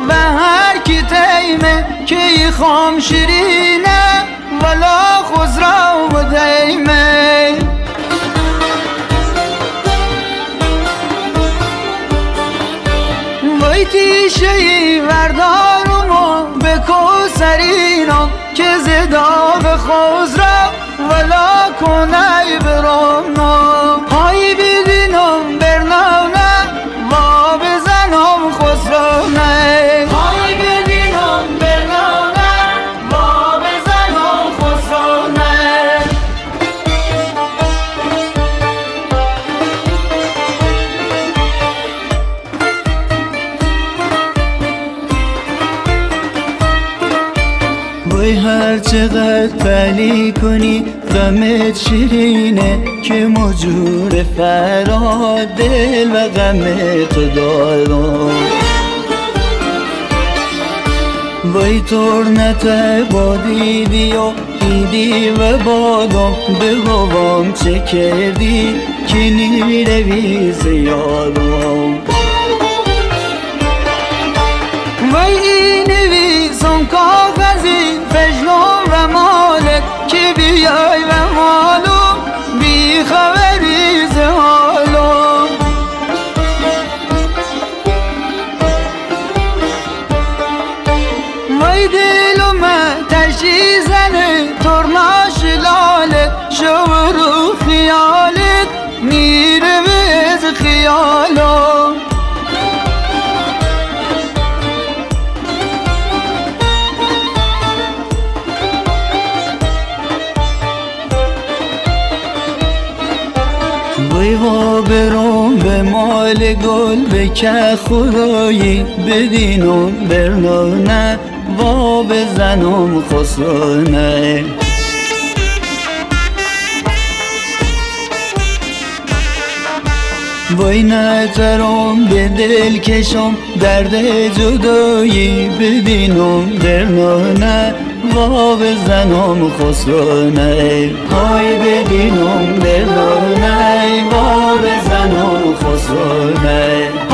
و هر کی تیمه که خام شیرینه ولا خزرا و دیمه وای تیشهی وردارمو به کوسرینم که زداغ خزرا ولا کنای برامنم های بیدینم برنامه و بزنم خسرانه های بیدینم برنامه و بزنم خسرانه وای هر چقدر پلی کنی غمت شیرینه که مجور فراد دل و غمت دارم وای ترنت با دیدی و دیدی و بادم به هوام چه کردی که نیروی زیادم وای این نویسم کاغذی فجلم و مالک که بیای و مالم بی خبری ز حالم وای دلم تشی زنه ترناش لالت شور و خیالت میره از خیالم وای وا برم به مال گل به که خدایی بدینم برنانه وا بزنم خسرانه وای نترم به دل کشم درد جدایی ببینم برنانه وا بزنم خسرانه های ببینم برنانه وا بزنم خسرانه